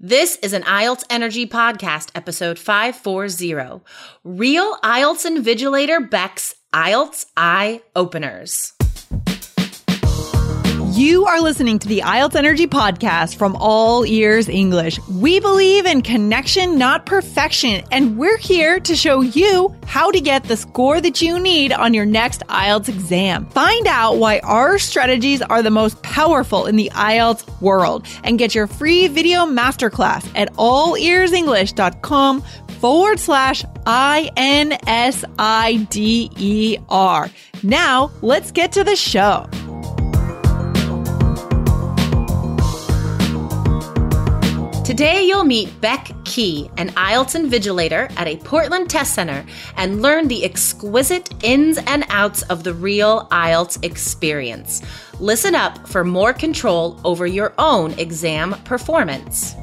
This is an IELTS Energy Podcast, episode 540. Real IELTS Invigilator Beck's IELTS Eye Openers. You are listening to the IELTS Energy Podcast from All Ears English. We believe in connection, not perfection, and we're here to show you how to get the score that you need on your next IELTS exam. Find out why our strategies are the most powerful in the IELTS world and get your free video masterclass at allearsenglish.com/INSIDER. Now, let's get to the show. Today, you'll meet Beck Key, an IELTS Invigilator at a Portland test center, and learn the exquisite ins and outs of the real IELTS experience. Listen up for more control over your own exam performance.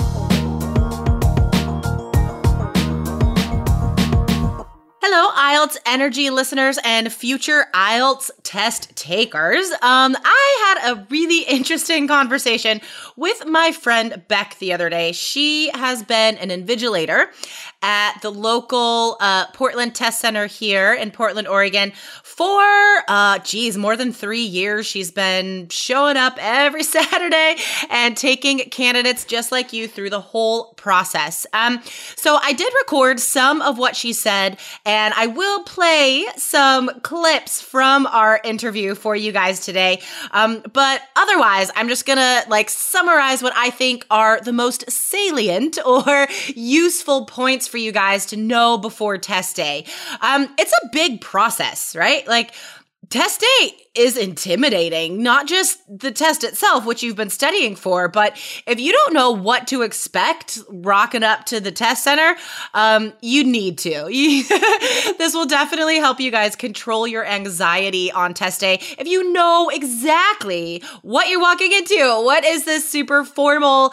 Hello, IELTS Energy listeners and future IELTS test takers. I had a really interesting conversation with my friend Beck the other day. She has been an invigilator at the local Portland Test Center here in Portland, Oregon for, more than 3 years. She's been showing up every Saturday and taking candidates just like you through the whole process. So I did record some of what she said, and I will play some clips from our interview for you guys today. But otherwise, I'm just gonna summarize what I think are the most salient or useful points for you guys to know before test day. It's a big process, right? Test day is intimidating, not just the test itself, which you've been studying for, but if you don't know what to expect rocking up to the test center, you need to. This will definitely help you guys control your anxiety on test day if you know exactly what you're walking into. What is this super formal,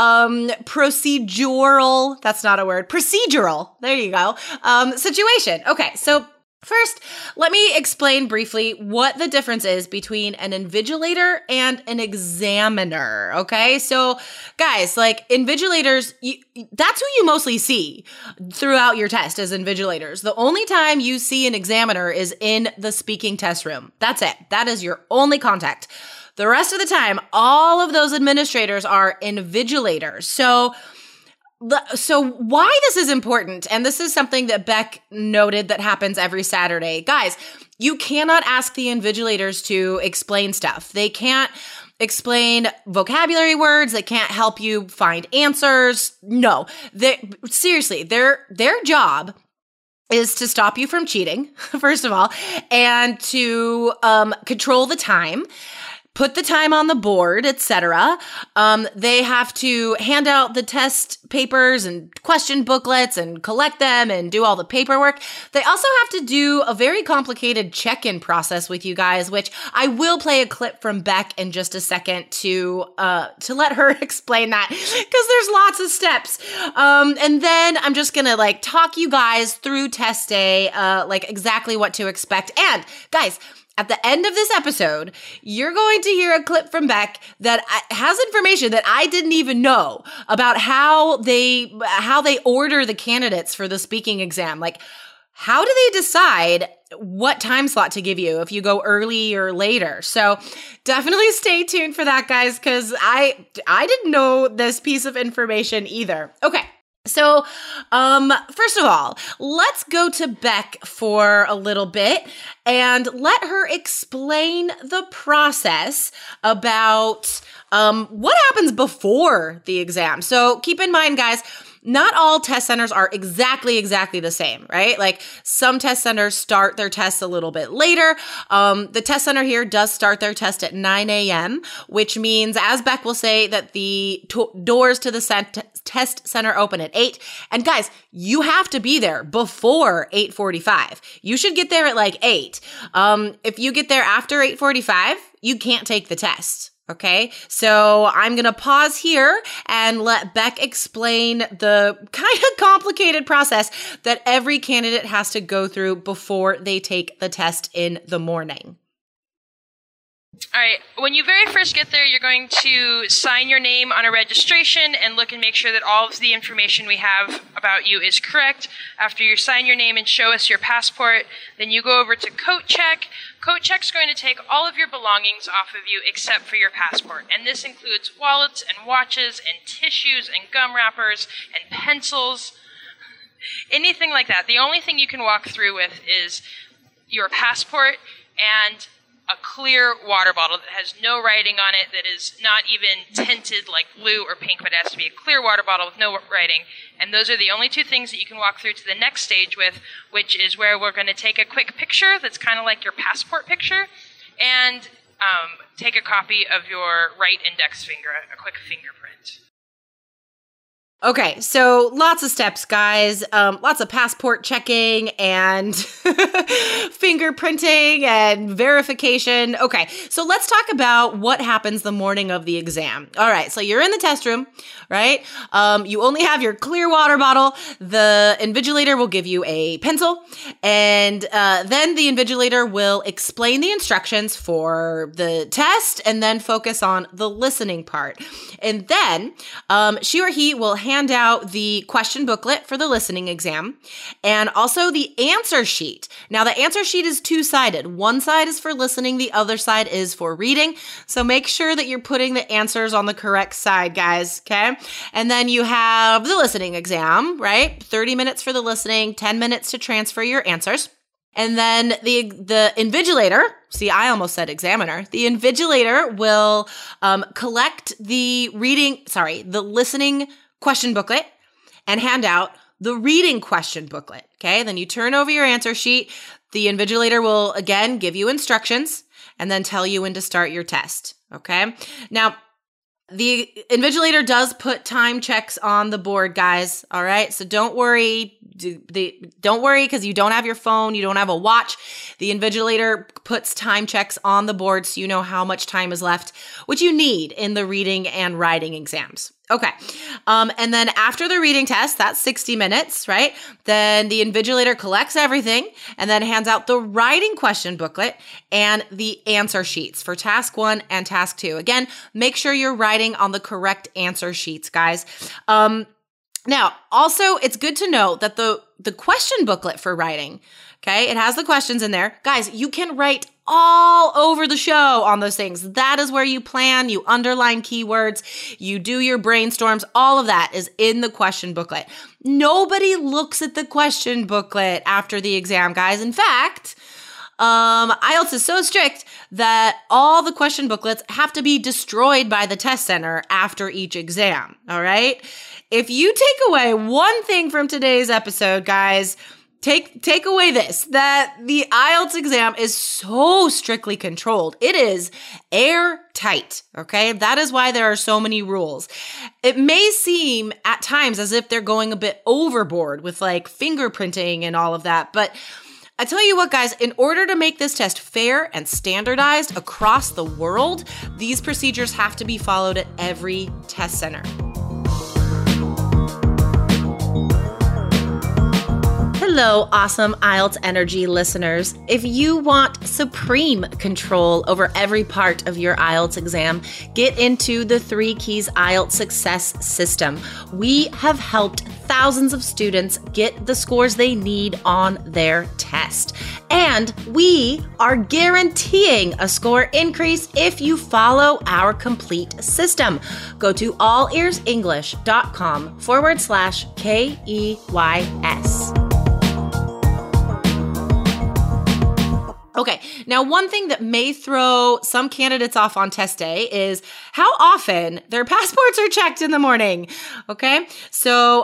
procedural, that's not a word, procedural, there you go, situation. Okay, so first, let me explain briefly what the difference is between an invigilator and an examiner, okay? So, guys, invigilators, that's who you mostly see throughout your test as invigilators. The only time you see an examiner is in the speaking test room. That's it. That is your only contact. The rest of the time, all of those administrators are invigilators. So why this is important, and this is something that Beck noted that happens every Saturday. Guys, you cannot ask the invigilators to explain stuff. They can't explain vocabulary words. They can't help you find answers. No, seriously, their job is to stop you from cheating, first of all, and to control the time, put the time on the board, etc. They have to hand out the test papers and question booklets and collect them and do all the paperwork. They also have to do a very complicated check-in process with you guys, which I will play a clip from Beck in just a second to let her explain that, because there's lots of steps. And then I'm just gonna talk you guys through test day, exactly what to expect. And guys, at the end of this episode, you're going to hear a clip from Beck that has information that I didn't even know about how they order the candidates for the speaking exam. How do they decide what time slot to give you if you go early or later? So definitely stay tuned for that, guys, because I didn't know this piece of information either. Okay. So, first of all, let's go to Beck for a little bit and let her explain the process about what happens before the exam. So keep in mind, guys, not all test centers are exactly the same, right? Some test centers start their tests a little bit later. The test center here does start their test at 9 a.m., which means, as Beck will say, that the doors to the test center open at 8. And guys, you have to be there before 8:45. You should get there at 8. If you get there after 8:45, you can't take the test. Okay, so I'm going to pause here and let Beck explain the kind of complicated process that every candidate has to go through before they take the test in the morning. All right. When you very first get there, you're going to sign your name on a registration and look and make sure that all of the information we have about you is correct. After you sign your name and show us your passport, then you go over to Coat Check. Coat Check's going to take all of your belongings off of you except for your passport. And this includes wallets and watches and tissues and gum wrappers and pencils, anything like that. The only thing you can walk through with is your passport and a clear water bottle that has no writing on it, that is not even tinted like blue or pink, but it has to be a clear water bottle with no writing. And those are the only two things that you can walk through to the next stage with, which is where we're going to take a quick picture that's kind of like your passport picture, and take a copy of your right index finger, a quick fingerprint. Okay, so lots of steps, guys. Lots of passport checking and fingerprinting and verification. Okay, so let's talk about what happens the morning of the exam. All right, so you're in the test room, right? You only have your clear water bottle. The invigilator will give you a pencil, and then the invigilator will explain the instructions for the test and then focus on the listening part. And then she or he will hand out the question booklet for the listening exam and also the answer sheet. Now, the answer sheet is two-sided. One side is for listening, the other side is for reading. So make sure that you're putting the answers on the correct side, guys, okay? And then you have the listening exam, right? 30 minutes for the listening, 10 minutes to transfer your answers. And then the invigilator, see, I almost said examiner. The invigilator will collect the listening question booklet and hand out the reading question booklet. Okay, then you turn over your answer sheet. The invigilator will again give you instructions and then tell you when to start your test. Okay, now the invigilator does put time checks on the board, guys. All right, so don't worry. Don't worry because you don't have your phone, you don't have a watch. The invigilator puts time checks on the board so you know how much time is left, which you need in the reading and writing exams. Okay. And then after the reading test, that's 60 minutes, right? Then the invigilator collects everything and then hands out the writing question booklet and the answer sheets for task 1 and task 2. Again, make sure you're writing on the correct answer sheets, guys. Now, also, it's good to know that the question booklet for writing, okay, it has the questions in there. Guys, you can write all over the show on those things. That is where you plan, you underline keywords, you do your brainstorms. All of that is in the question booklet. Nobody looks at the question booklet after the exam, guys. In fact, IELTS is so strict that all the question booklets have to be destroyed by the test center after each exam, all right? If you take away one thing from today's episode, guys, take away this, that the IELTS exam is so strictly controlled. It is airtight, okay? That is why there are so many rules. It may seem at times as if they're going a bit overboard with like fingerprinting and all of that, but I tell you what, guys, in order to make this test fair and standardized across the world, these procedures have to be followed at every test center. Hello, awesome IELTS Energy listeners. If you want supreme control over every part of your IELTS exam, get into the 3 Keys IELTS Success System. We have helped thousands of students get the scores they need on their test. And we are guaranteeing a score increase if you follow our complete system. Go to allearsenglish.com/KEYS. Okay, now one thing that may throw some candidates off on test day is how often their passports are checked in the morning. Okay, so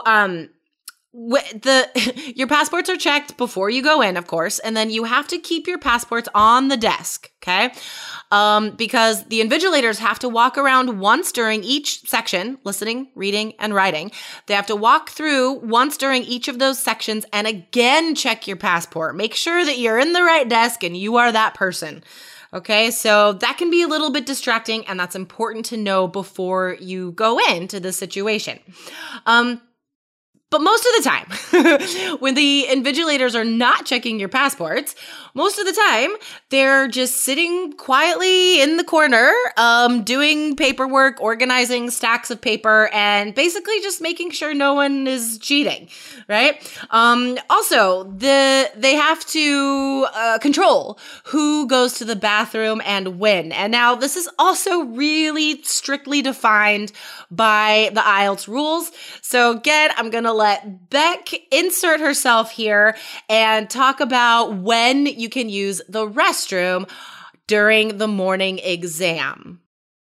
your passports are checked before you go in, of course, and then you have to keep your passports on the desk, okay? Because the invigilators have to walk around once during each section, listening, reading, and writing. They have to walk through once during each of those sections and again check your passport. Make sure that you're in the right desk and you are that person. Okay, so that can be a little bit distracting, and that's important to know before you go into the situation. But most of the time, when the invigilators are not checking your passports, most of the time, they're just sitting quietly in the corner, doing paperwork, organizing stacks of paper, and basically just making sure no one is cheating, right? Also, they have to control who goes to the bathroom and when. And now this is also really strictly defined by the IELTS rules. So again, I'm going to let Beck insert herself here and talk about when you can use the restroom during the morning exam.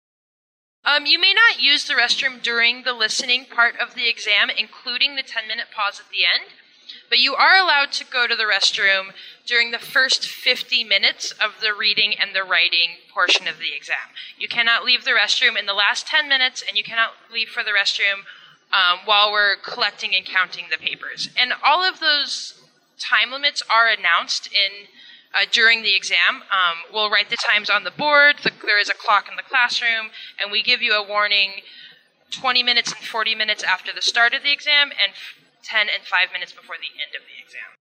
You may not use the restroom during the listening part of the exam, including the 10-minute pause at the end, but you are allowed to go to the restroom during the first 50 minutes of the reading and the writing portion of the exam. You cannot leave the restroom in the last 10 minutes, and you cannot leave for the restroom while we're collecting and counting the papers. And all of those time limits are announced during the exam. We'll write the times on the board. There is a clock in the classroom, and we give you a warning 20 minutes and 40 minutes after the start of the exam and 10 and 5 minutes before the end of the exam.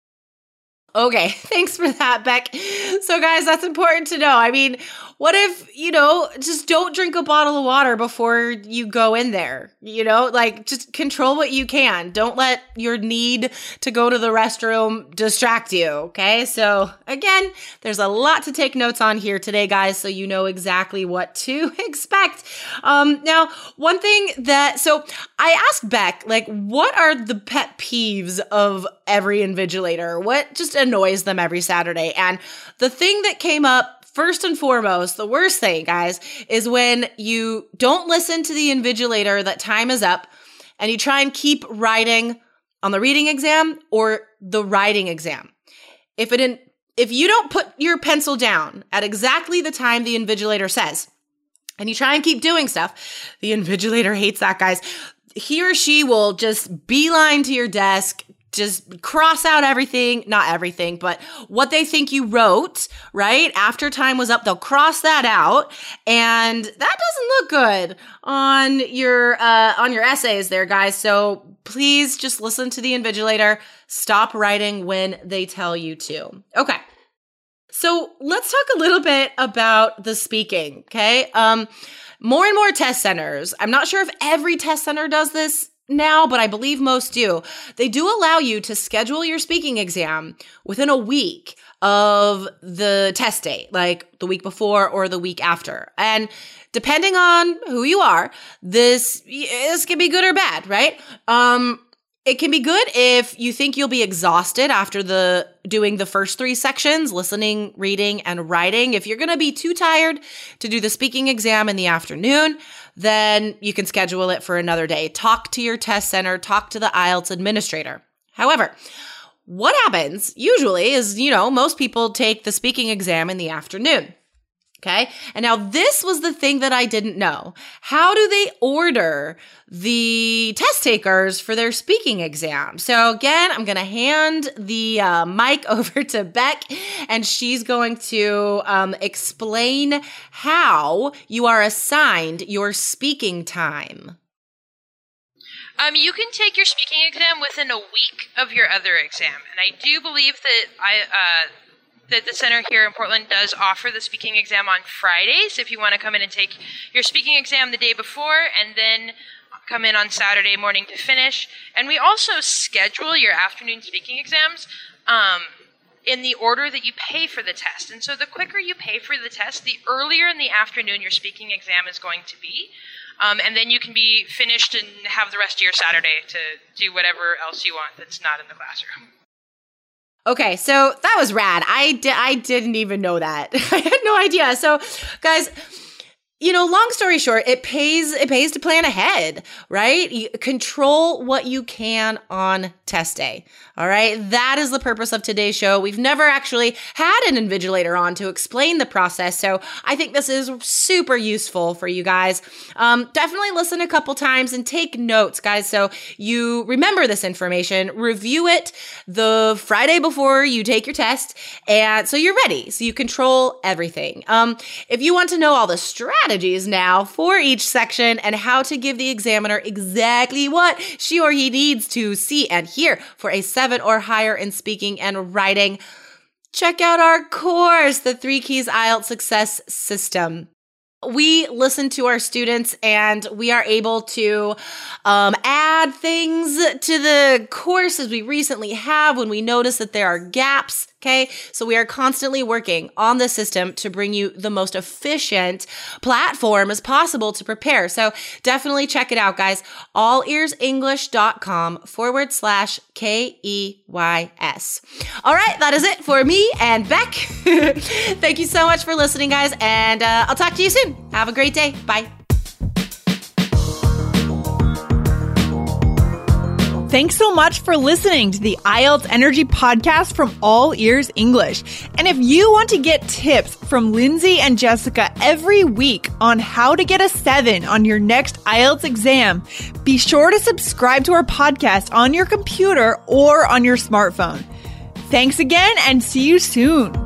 Okay, thanks for that, Beck. So guys, that's important to know. I mean, what if, just don't drink a bottle of water before you go in there, just control what you can. Don't let your need to go to the restroom distract you, okay? So again, there's a lot to take notes on here today, guys, so you know exactly what to expect. Now, one thing so I asked Beck, what are the pet peeves of every invigilator? What just annoys them every Saturday? And the thing that came up first and foremost, the worst thing, guys, is when you don't listen to the invigilator that time is up and you try and keep writing on the reading exam or the writing exam. If you don't put your pencil down at exactly the time the invigilator says, and you try and keep doing stuff, the invigilator hates that, guys. He or she will just beeline to your desk, just cross out everything, not everything, but what they think you wrote, right? After time was up, they'll cross that out. And that doesn't look good on your essays there, guys. So please just listen to the invigilator. Stop writing when they tell you to. Okay. So let's talk a little bit about the speaking, okay? More and more test centers. I'm not sure if every test center does this now, but I believe most do. They do allow you to schedule your speaking exam within a week of the test date, like the week before or the week after. And depending on who you are, this can be good or bad, right? It can be good if you think you'll be exhausted after doing the first 3 sections, listening, reading, and writing. If you're going to be too tired to do the speaking exam in the afternoon, then you can schedule it for another day. Talk to your test center, talk to the IELTS administrator. However, what happens usually is, most people take the speaking exam in the afternoon. Okay. And now this was the thing that I didn't know. How do they order the test takers for their speaking exam? So again, I'm going to hand the mic over to Beck, and she's going to explain how you are assigned your speaking time. You can take your speaking exam within a week of your other exam. And I do believe that the center here in Portland does offer the speaking exam on Fridays if you want to come in and take your speaking exam the day before and then come in on Saturday morning to finish. And we also schedule your afternoon speaking exams in the order that you pay for the test. And so the quicker you pay for the test, the earlier in the afternoon your speaking exam is going to be. And then you can be finished and have the rest of your Saturday to do whatever else you want that's not in the classroom. Okay, so that was rad. I didn't even know that. I had no idea. So, guys, long story short, it pays to plan ahead, right? You control what you can on test day. All right. That is the purpose of today's show. We've never actually had an invigilator on to explain the process. So I think this is super useful for you guys. Definitely listen a couple times and take notes, guys. So you remember this information, review it the Friday before you take your test. And so you're ready. So you control everything. If you want to know all the strategies strategies now for each section and how to give the examiner exactly what she or he needs to see and hear for a 7 or higher in speaking and writing. Check out our course, The 3 Keys IELTS Success System. We listen to our students and we are able to add things to the course as we recently have when we notice that there are gaps. Okay, so we are constantly working on the system to bring you the most efficient platform as possible to prepare. So definitely check it out, guys. allearsenglish.com/KEYS. All right, that is it for me and Beck. Thank you so much for listening, guys, and I'll talk to you soon. Have a great day. Bye. Thanks so much for listening to the IELTS Energy Podcast from All Ears English. And if you want to get tips from Lindsay and Jessica every week on how to get a 7 on your next IELTS exam, be sure to subscribe to our podcast on your computer or on your smartphone. Thanks again and see you soon.